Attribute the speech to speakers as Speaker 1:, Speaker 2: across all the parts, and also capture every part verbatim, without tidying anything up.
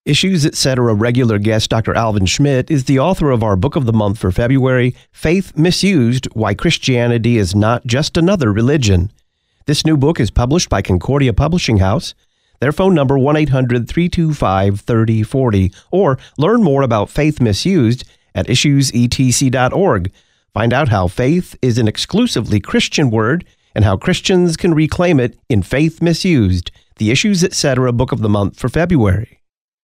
Speaker 1: Issues, et cetera regular guest Doctor Alvin Schmidt is the author of our book of the month for February, Faith Misused, Why Christianity is Not Just Another Religion. This new book is published by Concordia Publishing House. Their phone number one eight hundred, three two five, three zero four zero, or learn more about faith misused at issues e t c dot org. Find out how faith is an exclusively Christian word and how Christians can reclaim it in Faith Misused, the Issues, et cetera book of the month for February.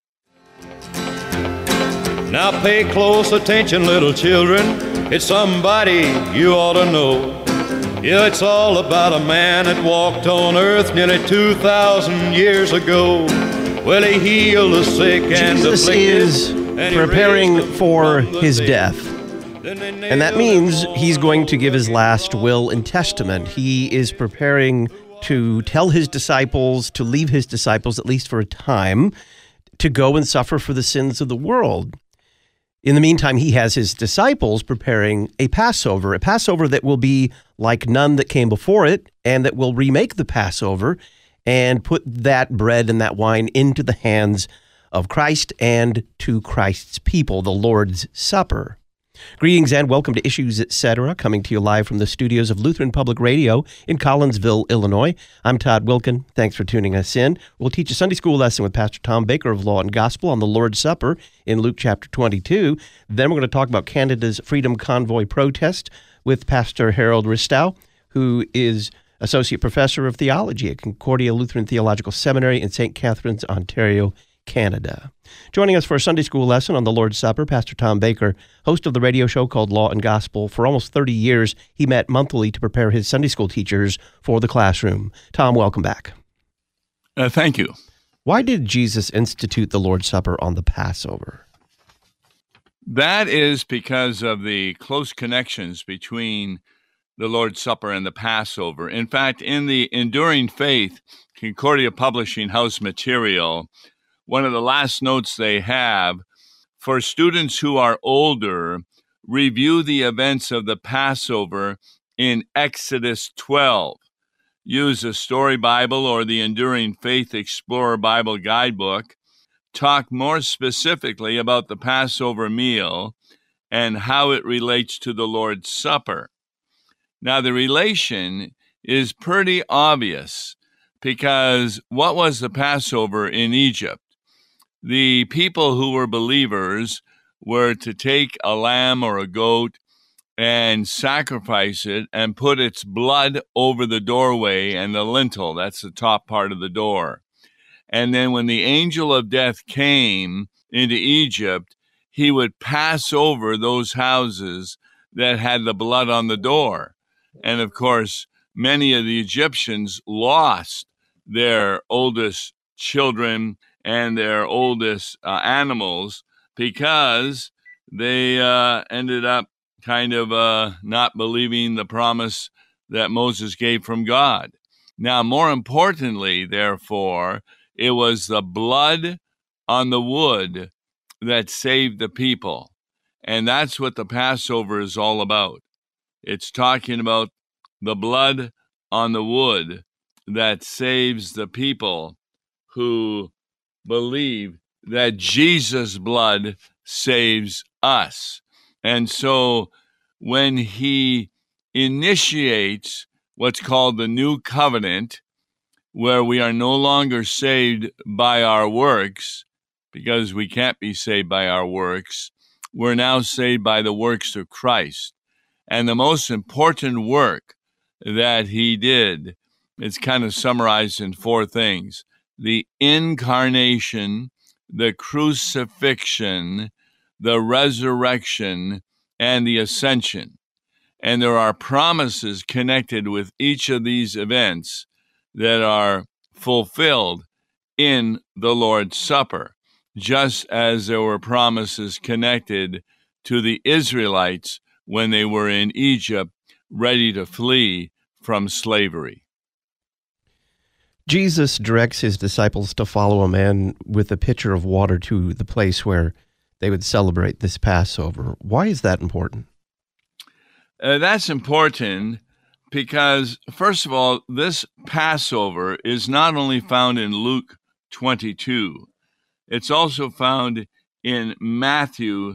Speaker 2: Now pay close attention, little children. It's somebody you ought to know. Yeah, it's all about a man that walked on earth nearly two thousand years ago. Well, he healed the sick and the
Speaker 1: Jesus is preparing for his death. And that means he's going to give his last will and testament. He is preparing to tell his disciples to leave his disciples, at least for a time, to go and suffer for the sins of the world. In the meantime, he has his disciples preparing a Passover, a Passover that will be like none that came before it, and that will remake the Passover and put that bread and that wine into the hands of Christ and to Christ's people, the Lord's Supper. Greetings and welcome to Issues, et cetera, coming to you live from the studios of Lutheran Public Radio in Collinsville, Illinois. I'm Todd Wilkin. Thanks for tuning us in. We'll teach a Sunday school lesson with Pastor Tom Baker of Law and Gospel on the Lord's Supper in Luke chapter twenty-two. Then we're going to talk about Canada's Freedom Convoy protest with Pastor Harold Ristow, who is Associate Professor of Theology at Concordia Lutheran Theological Seminary in Saint Catharines, Ontario, Canada. Joining us for a Sunday school lesson on the Lord's Supper, Pastor Tom Baker, host of the radio show called Law and Gospel. For almost thirty years, he met monthly to prepare his Sunday school teachers for the classroom. Tom, welcome back.
Speaker 3: Uh, thank you.
Speaker 1: Why did Jesus institute the Lord's Supper on the Passover?
Speaker 3: That is because of the close connections between the Lord's Supper and the Passover. In fact, in the Enduring Faith Concordia Publishing House material, one of the last notes they have, for students who are older, review the events of the Passover in Exodus twelve. Use a Story Bible or the Enduring Faith Explorer Bible Guidebook. Talk more specifically about the Passover meal and how it relates to the Lord's Supper. Now, the relation is pretty obvious because what was the Passover in Egypt? The people who were believers were to take a lamb or a goat and sacrifice it and put its blood over the doorway and the lintel. That's the top part of the door. And then when the angel of death came into Egypt, he would pass over those houses that had the blood on the door. And of course, many of the Egyptians lost their oldest children and their oldest uh, animals because they uh, ended up kind of uh, not believing the promise that Moses gave from God. Now, more importantly, therefore, it was the blood on the wood that saved the people. And that's what the Passover is all about. It's talking about the blood on the wood that saves the people who believe that Jesus' blood saves us. And so when he initiates what's called the new covenant, where we are no longer saved by our works, because we can't be saved by our works, we're now saved by the works of Christ. And the most important work that he did is kind of summarized in four things: the incarnation, the crucifixion, the resurrection, and the ascension. And there are promises connected with each of these events that are fulfilled in the Lord's Supper, just as there were promises connected to the Israelites when they were in Egypt, ready to flee from slavery.
Speaker 1: Jesus directs his disciples to follow a man with a pitcher of water to the place where they would celebrate this Passover. Why is that important?
Speaker 3: Uh, that's important because, first of all, this Passover is not only found in Luke twenty-two. It's also found in Matthew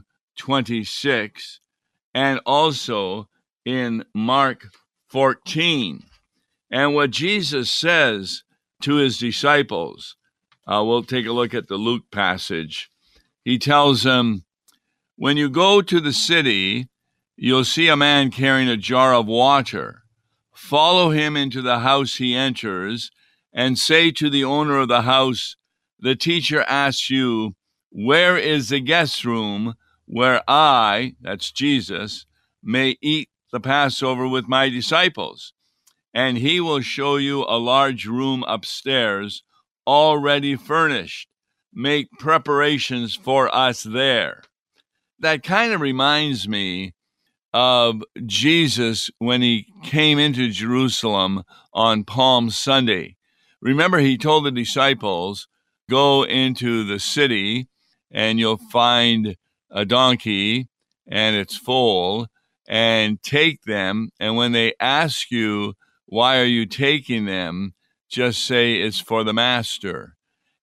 Speaker 3: twenty-six and also in Mark fourteen. And what Jesus says to his disciples, uh, we'll take a look at the Luke passage. He tells them, when you go to the city, you'll see a man carrying a jar of water. Follow him into the house he enters and say to the owner of the house, the teacher asks you, where is the guest room where I, that's Jesus, may eat the Passover with my disciples? And he will show you a large room upstairs, already furnished. Make preparations for us there. That kind of reminds me of Jesus when he came into Jerusalem on Palm Sunday. Remember, he told the disciples, go into the city and you'll find a donkey and its foal, and take them. And when they ask you, why are you taking them? Just say it's for the master,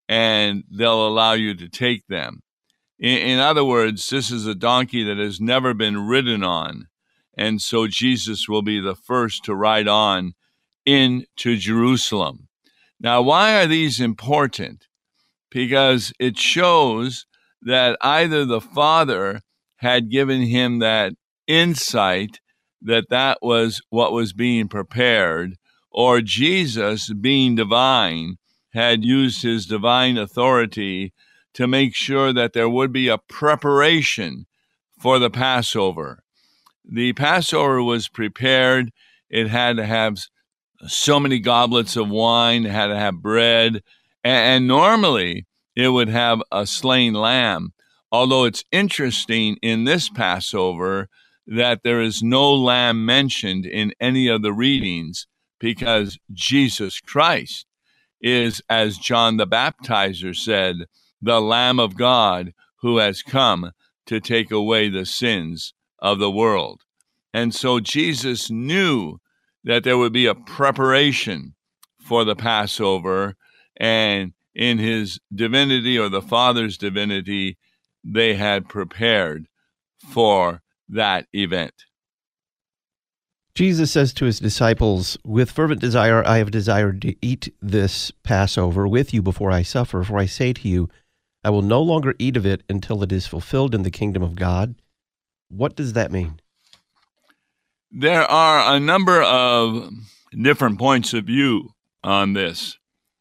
Speaker 3: and they'll allow you to take them. In, in other words, this is a donkey that has never been ridden on. And so Jesus will be the first to ride on into Jerusalem. Now, why are these important? Because it shows that either the Father had given him that insight that that was what was being prepared, or Jesus, being divine, had used his divine authority to make sure that there would be a preparation for the Passover. The Passover was prepared. It had to have so many goblets of wine, it had to have bread, and, and normally it would have a slain lamb. Although it's interesting in this Passover that there is no lamb mentioned in any of the readings, because Jesus Christ is, as John the Baptizer said, the Lamb of God who has come to take away the sins of the world. And so Jesus knew that there would be a preparation for the Passover, and in his divinity, or the Father's divinity, they had prepared for that event.
Speaker 1: Jesus says to his disciples, with fervent desire I have desired to eat this Passover with you before I suffer, for I say to you, I will no longer eat of it until it is fulfilled in the kingdom of God. What does that mean?
Speaker 3: There are a number of different points of view on this.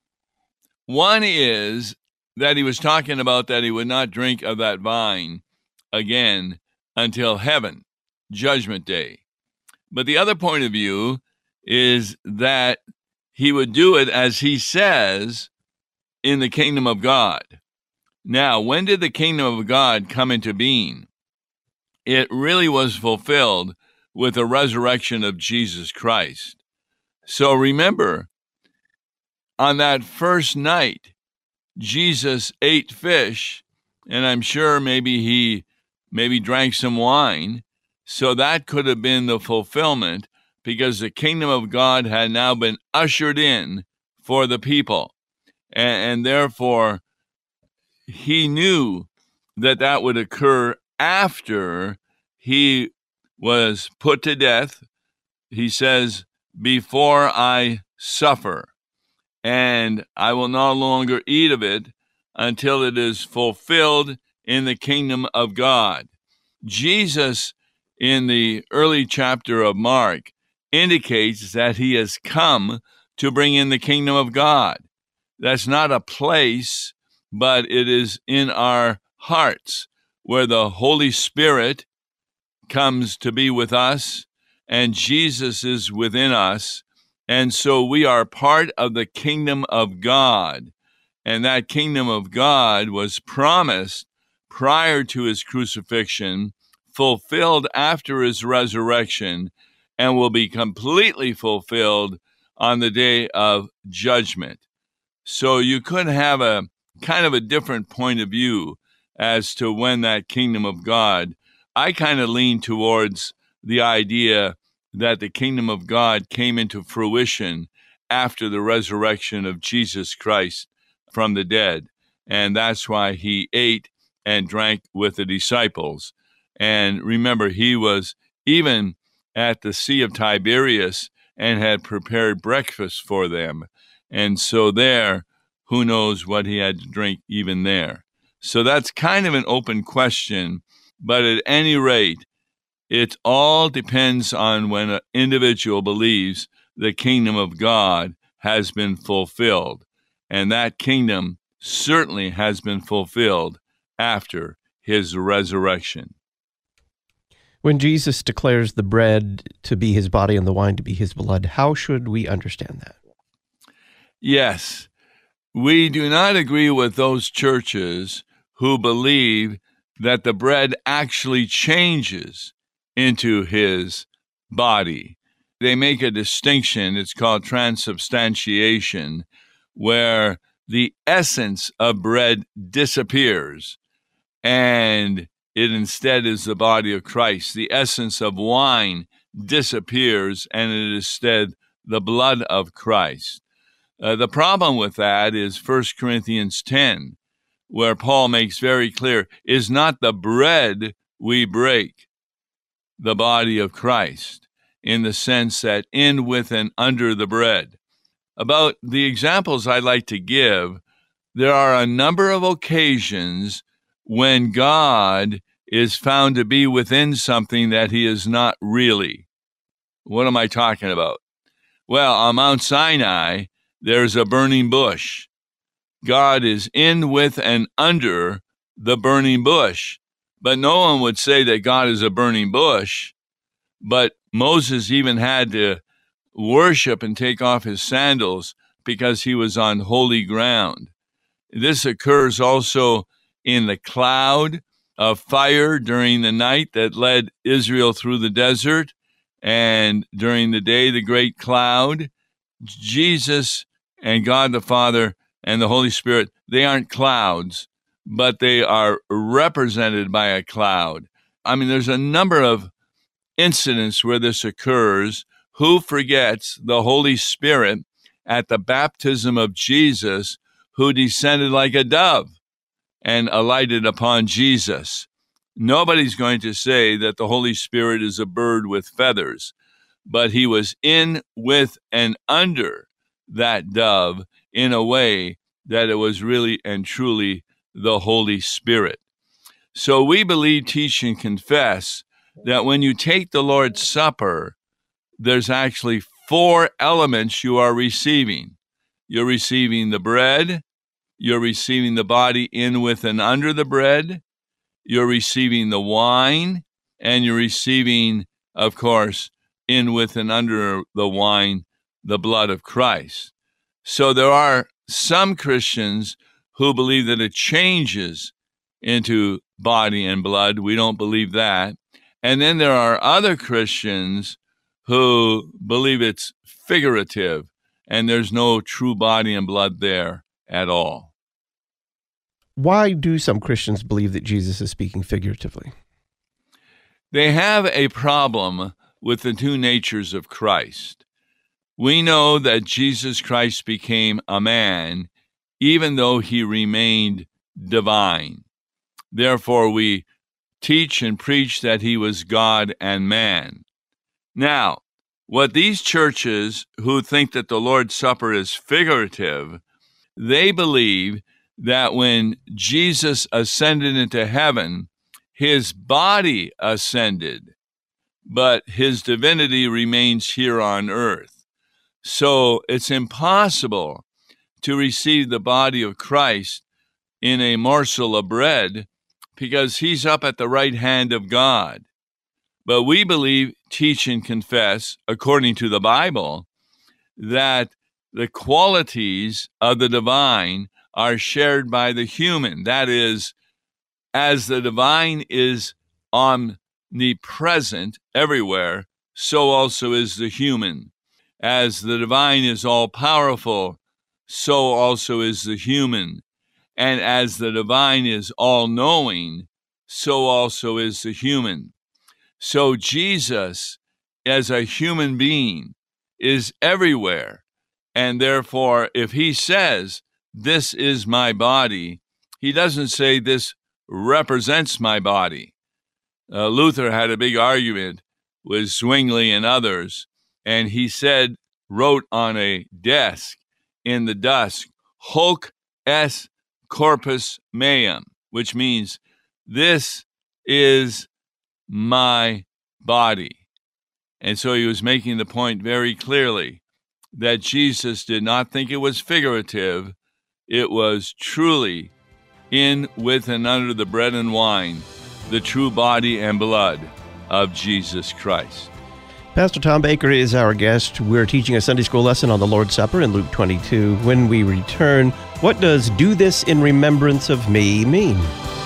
Speaker 3: One is that he was talking about that he would not drink of that vine again until heaven, judgment day. But the other point of view is that he would do it, as he says, in the kingdom of God. Now, when did the kingdom of God come into being? It really was fulfilled with the resurrection of Jesus Christ. So remember, on that first night, Jesus ate fish, and I'm sure maybe he maybe drank some wine. So that could have been the fulfillment, because the kingdom of God had now been ushered in for the people. And, and therefore, he knew that that would occur after he was put to death. He says, before I suffer, and I will no longer eat of it until it is fulfilled in the kingdom of God. Jesus, in the early chapter of Mark, indicates that he has come to bring in the kingdom of God. That's not a place, but it is in our hearts, where the Holy Spirit comes to be with us, and Jesus is within us. And so we are part of the kingdom of God. And that kingdom of God was promised prior to his crucifixion, fulfilled after his resurrection, and will be completely fulfilled on the day of judgment. So you could have a kind of a different point of view as to when that kingdom of God. I kind of lean towards the idea that the kingdom of God came into fruition after the resurrection of Jesus Christ from the dead. and that's why he ate and drank with the disciples. And remember, he was even at the Sea of Tiberias and had prepared breakfast for them. And so there, who knows what he had to drink even there. So that's kind of an open question, but at any rate, it all depends on when an individual believes the kingdom of God has been fulfilled. And that kingdom certainly has been fulfilled after his resurrection.
Speaker 1: When Jesus declares the bread to be his body and the wine to be his blood, how should we understand that?
Speaker 3: Yes, we do not agree with those churches who believe that the bread actually changes into his body. They make a distinction, it's called transubstantiation, where the essence of bread disappears and it instead is the body of Christ. The essence of wine disappears and it is instead the blood of Christ. Uh, the problem with that is First Corinthians ten, where Paul makes very clear, is not the bread we break the body of Christ, in the sense that in, with, and under the bread. About the examples I'd like to give, there are a number of occasions when God is found to be within something that he is not really. What am I talking about? Well, on Mount Sinai, there's a burning bush. God is in, with, and under the burning bush. But no one would say that God is a burning bush. But Moses even had to worship and take off his sandals because he was on holy ground. This occurs also in the cloud of fire during the night that led Israel through the desert, and during the day, the great cloud. Jesus and God the Father and the Holy Spirit, they aren't clouds, but they are represented by a cloud. I mean, there's a number of incidents where this occurs. Who forgets the Holy Spirit at the baptism of Jesus, who descended like a dove and alighted upon Jesus? Nobody's going to say that the Holy Spirit is a bird with feathers, but he was in, with, and under that dove in a way that it was really and truly the Holy Spirit. So we believe, teach, and confess that when you take the Lord's Supper, there's actually four elements you are receiving. You're receiving the bread, you're receiving the body in, with, and under the bread, you're receiving the wine, and you're receiving, of course, in, with, and under the wine, the blood of Christ. So there are some Christians who believe that it changes into body and blood. We don't believe that. And then there are other Christians who believe it's figurative and there's no true body and blood there at all.
Speaker 1: Why do some Christians believe that Jesus is speaking figuratively?
Speaker 3: They have a problem with the two natures of Christ. We know that Jesus Christ became a man, even though he remained divine. Therefore, we teach and preach that he was God and man. Now, what these churches who think that the Lord's Supper is figurative, they believe that when Jesus ascended into heaven, his body ascended, but his divinity remains here on earth. So it's impossible to receive the body of Christ in a morsel of bread because he's up at the right hand of God. But we believe, teach, and confess, according to the Bible, that the qualities of the divine are shared by the human. That is, as the divine is omnipresent everywhere, so also is the human. As the divine is all-powerful, so also is the human. And as the divine is all-knowing, so also is the human. So Jesus, as a human being, is everywhere. And therefore, if he says, "This is my body," He doesn't say this represents my body. Uh, Luther had a big argument with Zwingli and others, and he said, wrote on a desk in the dusk, hoc est corpus meum, which means this is my body. And so he was making the point very clearly that Jesus did not think it was figurative. It was truly in, with, and under the bread and wine, the true body and blood of Jesus Christ.
Speaker 1: Pastor Tom Baker is our guest. We're teaching a Sunday school lesson on the Lord's Supper in Luke twenty-two. When we return, what does "do this in remembrance of me" mean?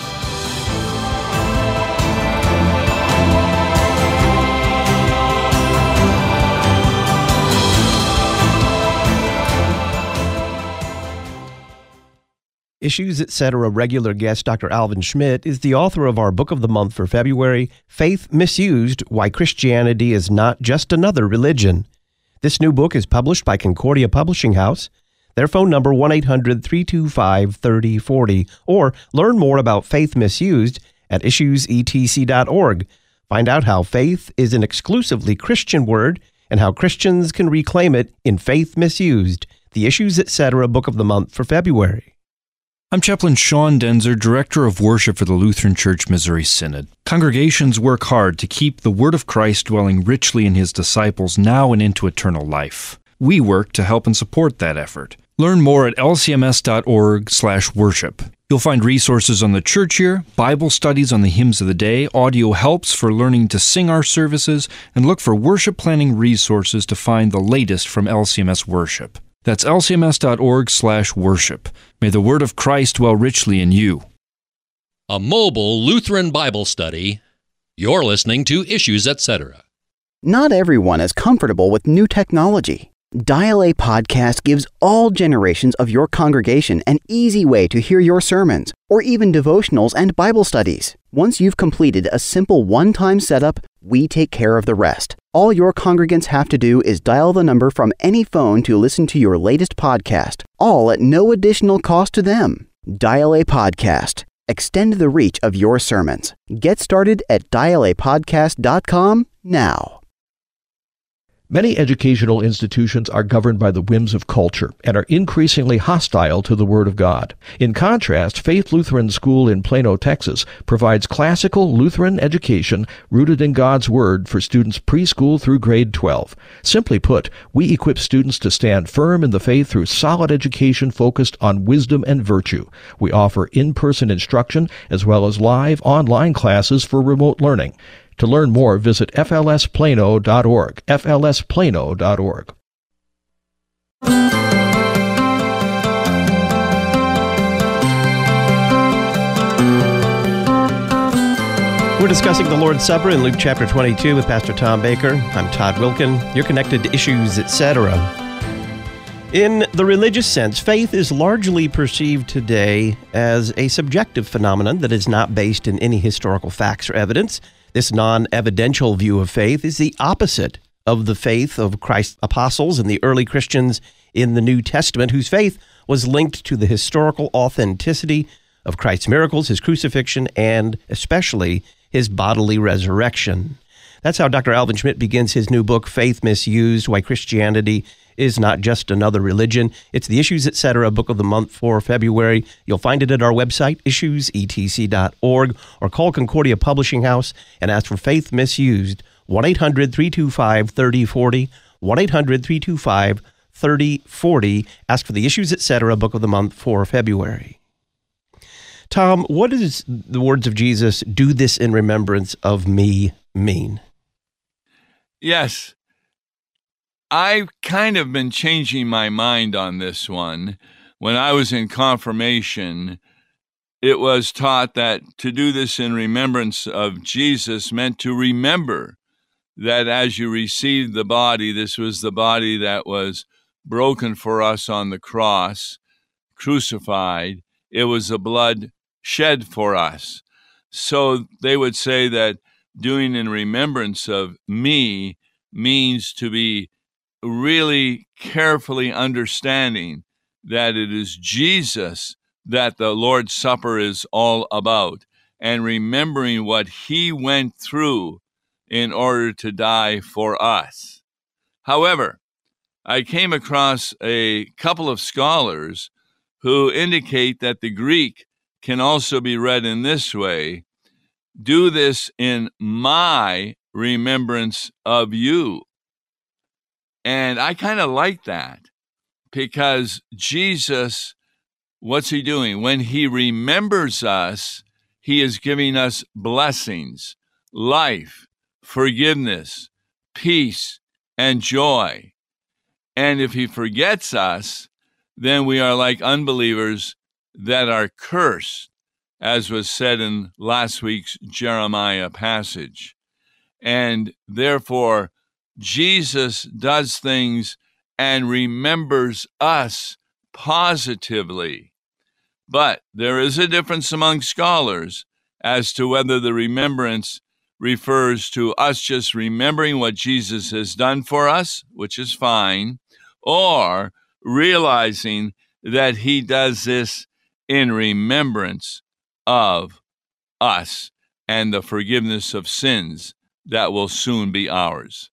Speaker 1: Issues, et cetera regular guest Doctor Alvin Schmidt is the author of our book of the month for February, Faith Misused, Why Christianity is Not Just Another Religion. This new book is published by Concordia Publishing House. Their phone number, one eight hundred, three two five, three oh four oh, or learn more about faith misused at issues e t c dot org. Find out how faith is an exclusively Christian word and how Christians can reclaim it in Faith Misused, the Issues, et cetera book of the month for February.
Speaker 4: I'm Chaplain Sean Denzer, Director of Worship for the Lutheran Church Missouri Synod. Congregations work hard to keep the Word of Christ dwelling richly in His disciples now and into eternal life. We work to help and support that effort. Learn more at l c m s dot org slash worship. You'll find resources on the church year, Bible studies on the hymns of the day, audio helps for learning to sing our services, and look for worship planning resources to find the latest from L C M S Worship. That's l c m s dot org slash worship. May the word of Christ dwell richly in you.
Speaker 5: A mobile Lutheran Bible study. You're listening to Issues, et cetera.
Speaker 6: Not everyone is comfortable with new technology. Dial A Podcast gives all generations of your congregation an easy way to hear your sermons, or even devotionals and Bible studies. Once you've completed a simple one-time setup, we take care of the rest. All your congregants have to do is dial the number from any phone to listen to your latest podcast, all at no additional cost to them. Dial A Podcast. Extend the reach of your sermons. Get started at dial a podcast dot com now.
Speaker 7: Many educational institutions are governed by the whims of culture and are increasingly hostile to the Word of God. In contrast, Faith Lutheran School in Plano, Texas, provides classical Lutheran education rooted in God's Word for students preschool through grade twelve. Simply put, we equip students to stand firm in the faith through solid education focused on wisdom and virtue. We offer in-person instruction as well as live online classes for remote learning. To learn more, visit f l s plano dot org, f l s plano dot org.
Speaker 1: We're discussing the Lord's Supper in Luke chapter twenty-two with Pastor Tom Baker. I'm Todd Wilkin. You're connected to Issues, et cetera. In the religious sense, faith is largely perceived today as a subjective phenomenon that is not based in any historical facts or evidence. This non-evidential view of faith is the opposite of the faith of Christ's apostles and the early Christians in the New Testament, whose faith was linked to the historical authenticity of Christ's miracles, his crucifixion, and especially his bodily resurrection. That's how Doctor Alvin Schmidt begins his new book, Faith Misused, Why Christianity is Not Just Another Religion. It's the Issues, et cetera book of the month for February. You'll find it at our website, issues e t c dot org, or call Concordia Publishing House and ask for Faith Misused, one eight hundred, three two five, three oh four oh, one eight hundred, three two five, three oh four oh. Ask for the Issues, et cetera book of the month for February. Tom, what does the words of Jesus, "Do this in remembrance of me," mean?
Speaker 3: Yes. I've kind of been changing my mind on this one. When I was in confirmation, it was taught that to do this in remembrance of Jesus meant to remember that as you received the body, this was the body that was broken for us on the cross, crucified. It was the blood shed for us. So they would say that doing in remembrance of me means to be really carefully understanding that it is Jesus that the Lord's Supper is all about, and remembering what he went through in order to die for us. However, I came across a couple of scholars who indicate that the Greek can also be read in this way: do this in my remembrance of you. And I kind of like that, because Jesus, what's he doing? When he remembers us, he is giving us blessings, life, forgiveness, peace, and joy. And if he forgets us, then we are like unbelievers that are cursed, as was said in last week's Jeremiah passage. And therefore, Jesus does things and remembers us positively. But there is a difference among scholars as to whether the remembrance refers to us just remembering what Jesus has done for us, which is fine, or realizing that he does this in remembrance of us and the forgiveness of sins that will soon be ours.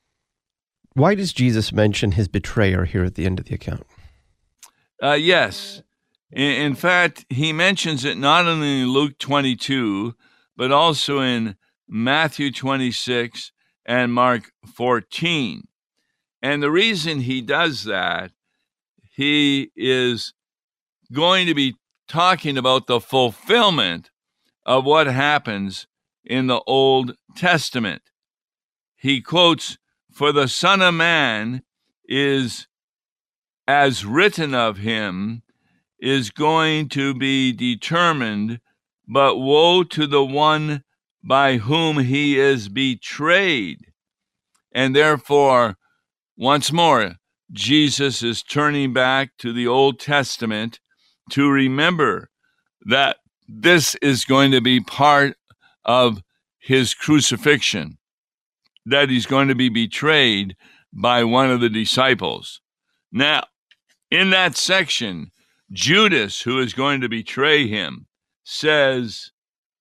Speaker 1: Why does Jesus mention his betrayer here at the end of the account?
Speaker 3: Uh, yes. In, in fact, he mentions it not only in Luke twenty-two, but also in Matthew twenty-six and Mark fourteen. And the reason he does that, he is going to be talking about the fulfillment of what happens in the Old Testament. He quotes, "For the Son of Man is, as written of him, is going to be determined, but woe to the one by whom he is betrayed." And therefore, once more, Jesus is turning back to the Old Testament to remember that this is going to be part of his crucifixion, that he's going to be betrayed by one of the disciples. Now, in that section, Judas, who is going to betray him, says,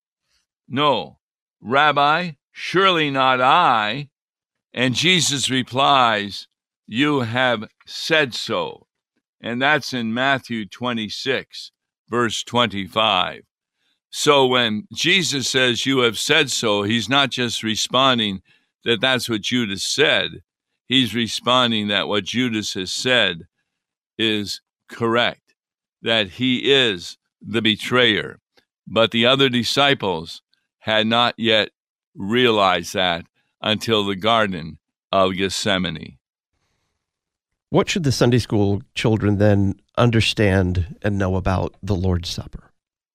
Speaker 3: "No, Rabbi, surely not I." And Jesus replies, "You have said so." And that's in Matthew twenty-six, verse twenty-five. So when Jesus says, "You have said so," he's not just responding that that's what Judas said. He's responding that what Judas has said is correct, that he is the betrayer. But the other disciples had not yet realized that until the Garden of Gethsemane.
Speaker 1: What should the Sunday school children then understand and know about the Lord's Supper?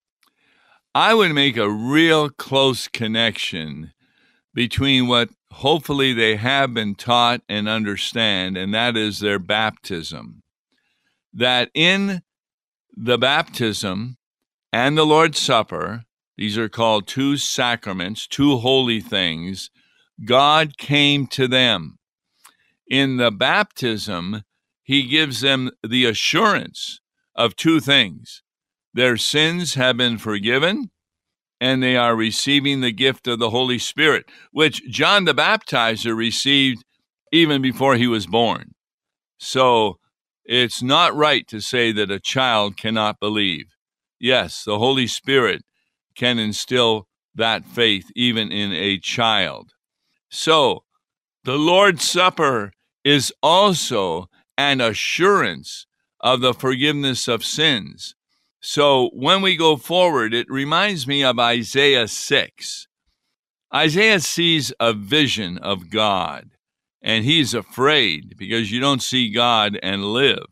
Speaker 3: I would make a real close connection between what hopefully they have been taught and understand, and that is their baptism. That in the baptism and the Lord's Supper, these are called two sacraments, two holy things, God came to them. In the baptism, he gives them the assurance of two things. Their sins have been forgiven, and they are receiving the gift of the Holy Spirit, which John the Baptizer received even before he was born. So it's not right to say that a child cannot believe. Yes, the Holy Spirit can instill that faith even in a child. So the Lord's Supper is also an assurance of the forgiveness of sins. So when we go forward, it reminds me of Isaiah six. Isaiah sees a vision of God, and he's afraid because you don't see God and live.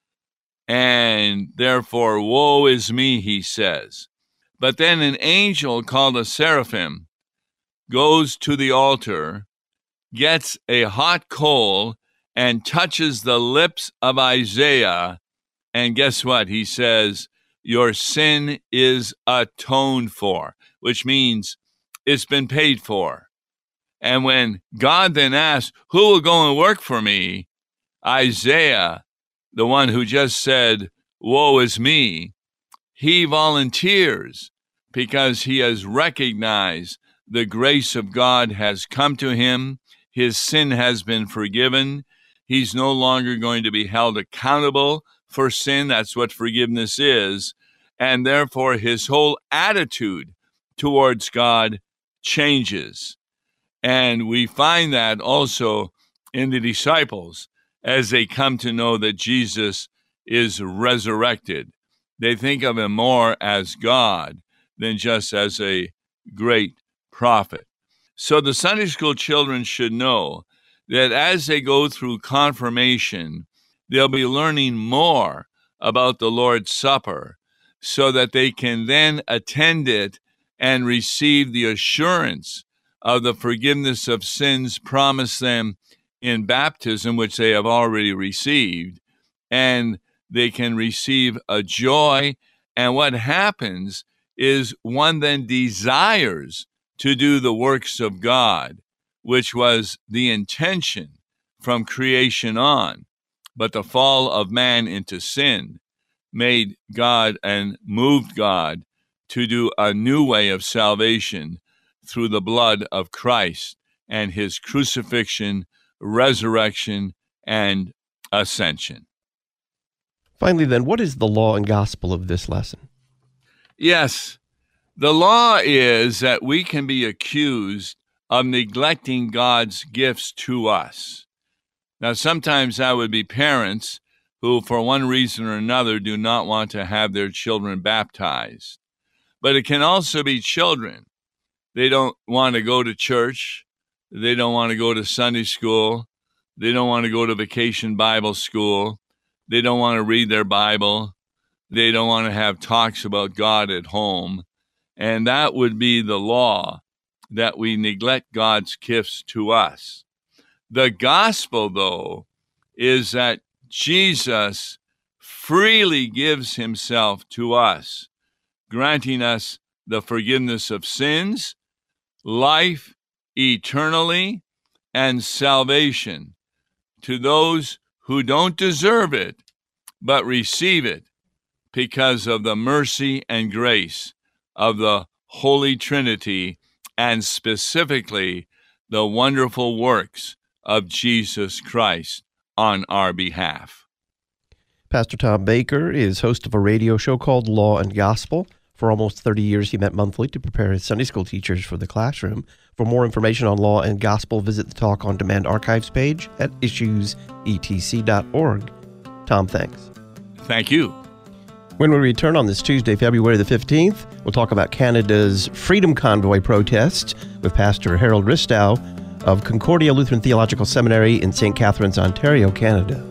Speaker 3: And therefore, woe is me, he says. But then an angel called a seraphim goes to the altar, gets a hot coal, and touches the lips of Isaiah. And guess what? He says, "Your sin is atoned for," which means it's been paid for. And when God then asks, "Who will go and work for me?" Isaiah, the one who just said, "Woe is me," he volunteers because he has recognized the grace of God has come to him. His sin has been forgiven. He's no longer going to be held accountable for sin. That's what forgiveness is. And therefore, his whole attitude towards God changes. And we find that also in the disciples as they come to know that Jesus is resurrected. They think of him more as God than just as a great prophet. So the Sunday school children should know that as they go through confirmation, they'll be learning more about the Lord's Supper so that they can then attend it and receive the assurance of the forgiveness of sins promised them in baptism, which they have already received, and they can receive a joy. And what happens is one then desires to do the works of God, which was the intention from creation on. But the fall of man into sin made God and moved God to do a new way of salvation through the blood of Christ and his crucifixion, resurrection, and ascension.
Speaker 1: Finally, then, what is the law and gospel of this lesson?
Speaker 3: Yes, the law is that we can be accused of neglecting God's gifts to us. Now, sometimes that would be parents who, for one reason or another, do not want to have their children baptized. But it can also be children. They don't want to go to church. They don't want to go to Sunday school. They don't want to go to vacation Bible school. They don't want to read their Bible. They don't want to have talks about God at home. And that would be the law, that we neglect God's gifts to us. The gospel, though, is that Jesus freely gives himself to us, granting us the forgiveness of sins, life eternally, and salvation to those who don't deserve it, but receive it because of the mercy and grace of the Holy Trinity, and specifically the wonderful works of Jesus Christ on our behalf.
Speaker 1: Pastor Tom Baker is host of a radio show called Law and Gospel. For almost thirty years, he met monthly to prepare his Sunday school teachers for the classroom. For more information on Law and Gospel, visit the Talk on Demand archives page at issues e t c dot org. Tom, thanks.
Speaker 3: Thank you.
Speaker 1: When we return on this Tuesday, February the fifteenth, we'll talk about Canada's Freedom Convoy protests with Pastor Harold Ristow of Concordia Lutheran Theological Seminary in Saint Catharines, Ontario, Canada.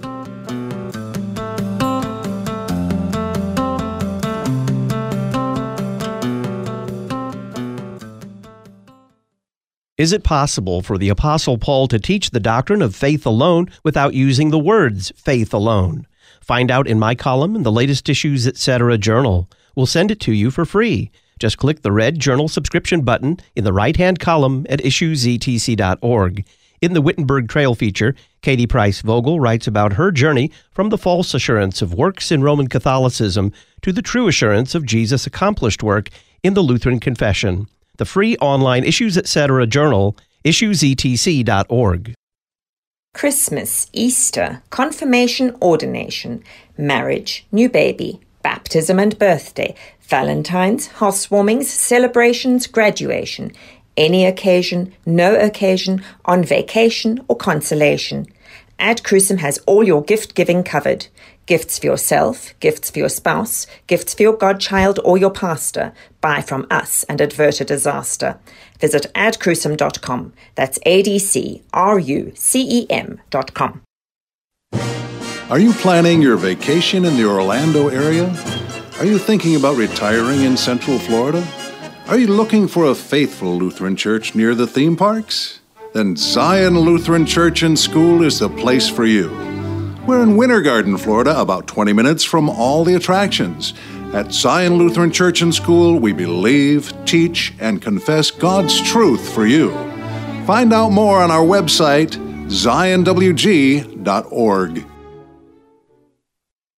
Speaker 1: Is it possible for the Apostle Paul to teach the doctrine of faith alone without using the words faith alone? Find out in my column in the latest Issues Etc. journal. We'll send it to you for free. Just click the red journal subscription button in the right-hand column at issues e t c dot org. In the Wittenberg Trail feature, Katie Price Vogel writes about her journey from the false assurance of works in Roman Catholicism to the true assurance of Jesus' accomplished work in the Lutheran Confession. The free online Issues Etc. journal, issues e t c dot org.
Speaker 8: Christmas, Easter, confirmation, ordination, marriage, new baby, baptism and birthday, Valentine's, housewarmings, celebrations, graduation, any occasion, no occasion, on vacation or consolation. Ad Crucem has all your gift-giving covered. Gifts for yourself, gifts for your spouse, gifts for your godchild or your pastor. Buy from us and avert a disaster. Visit ad crucem dot com. That's A D C R U C E M dot com.
Speaker 9: Are you planning your vacation in the Orlando area? Are you thinking about retiring in Central Florida? Are you looking for a faithful Lutheran church near the theme parks? Then Zion Lutheran Church and School is the place for you. We're in Winter Garden, Florida, about twenty minutes from all the attractions. At Zion Lutheran Church and School, we believe, teach, and confess God's truth for you. Find out more on our website, zion w g dot org.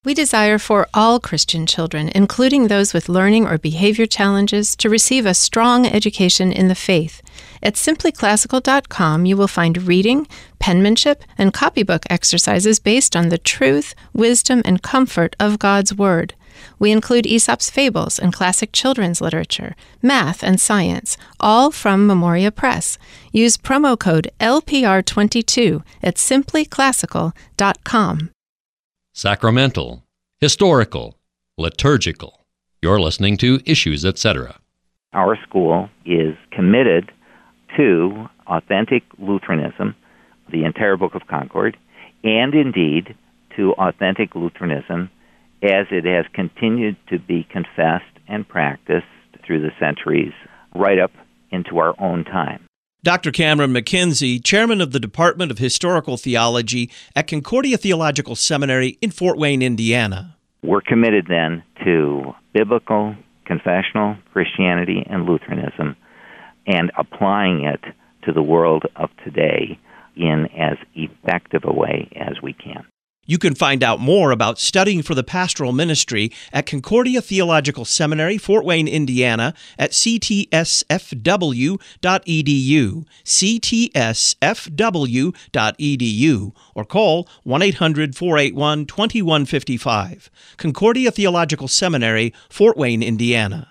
Speaker 10: We desire for all Christian children, including those with learning or behavior challenges, to receive a strong education in the faith. At simply classical dot com, you will find reading, penmanship, and copybook exercises based on the truth, wisdom, and comfort of God's Word. We include Aesop's Fables and classic children's literature, math and science, all from Memoria Press. Use promo code L P R twenty-two at simply classical dot com.
Speaker 5: Sacramental, historical, liturgical. You're listening to Issues, et cetera.
Speaker 11: Our school is committed to authentic Lutheranism, the entire Book of Concord, and indeed to authentic Lutheranism as it has continued to be confessed and practiced through the centuries, right up into our own time.
Speaker 1: Doctor Cameron McKenzie, chairman of the Department of Historical Theology at Concordia Theological Seminary in Fort Wayne, Indiana.
Speaker 11: We're committed then to biblical, confessional Christianity and Lutheranism and applying it to the world of today in as effective a way as we can.
Speaker 1: You can find out more about studying for the pastoral ministry at Concordia Theological Seminary, Fort Wayne, Indiana, at c t s f w dot e d u, c t s f w dot e d u, or call one eight hundred, four eight one, two one five five. Concordia Theological Seminary, Fort Wayne, Indiana.